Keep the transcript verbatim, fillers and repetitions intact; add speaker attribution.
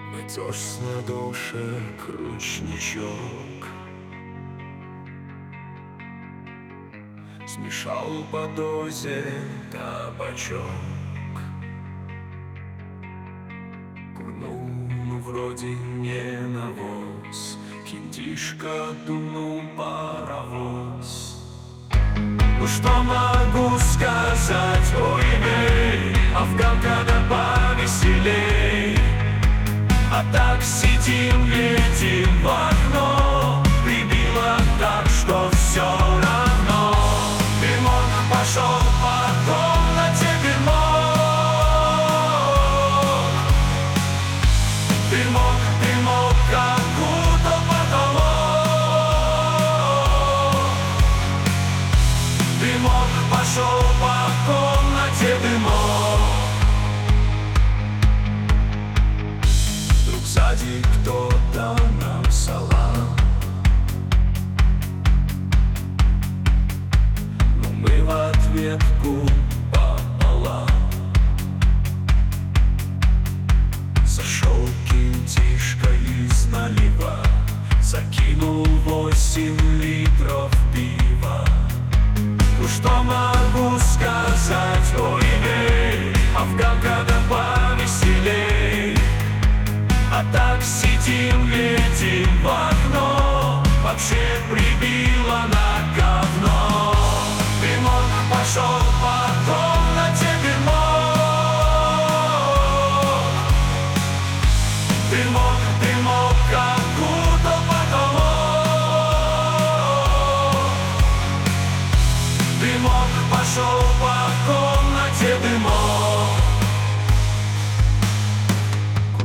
Speaker 1: Метешь на душе ручничок, смешал по дозе табачок. Курнул вроде не навоз, киндишка дунул паровоз. Ну что могу сказать, ой, эй, афганка да повеселей. А так сидим, глядим в окно, прибило так, что все равно. Дымок пошел по комнате, дымок. Дымок, дымок, как будто потолок. Дымок пошел по комнате, дымок. Сзади кто-то нам салам, но мы в ответку пополам. Зашел кинтишка из налива, закинул восемь литров пива. Ну что могу сказать, ой, эй, афганка да повеселей. А так сидим, глядим в окно, вообще прибило на говно. Дымок пошел по комнате, дымок. Дымок, дымок.